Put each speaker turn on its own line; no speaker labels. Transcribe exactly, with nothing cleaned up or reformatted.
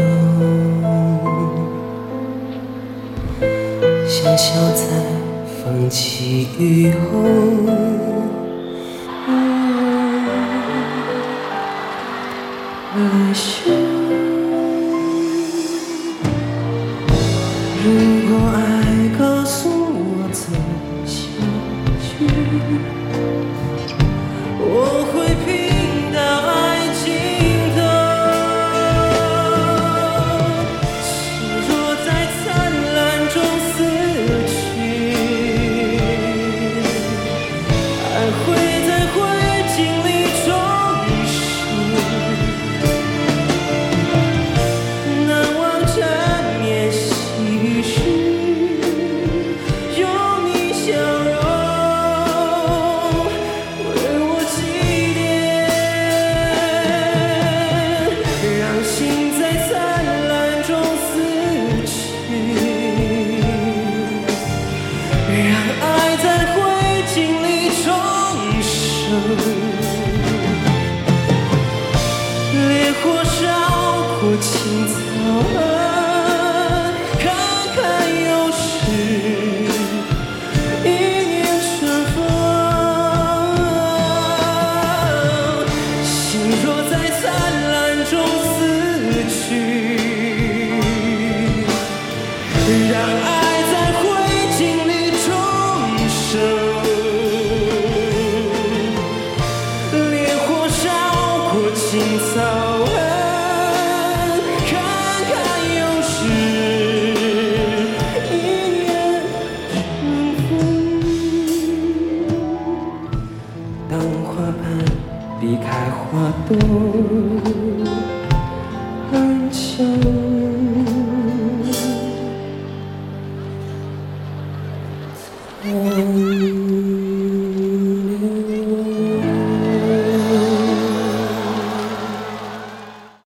像笑在风起雨后。来时，如果爱告诉我走下去，我会拼到爱尽头。心若在灿烂中死去，爱会在灰烬里重生。难忘这年昔时，有你笑容为我祭奠，让心在灿烂中死去，让爱在灰烬里重生。烈火烧过青草岸，看看又是一年春风。心若在灿烂中死去，让爱在灰烬里重生。烈火烧过青草岸，看看又是一年春风。当花瓣离开花朵，安详。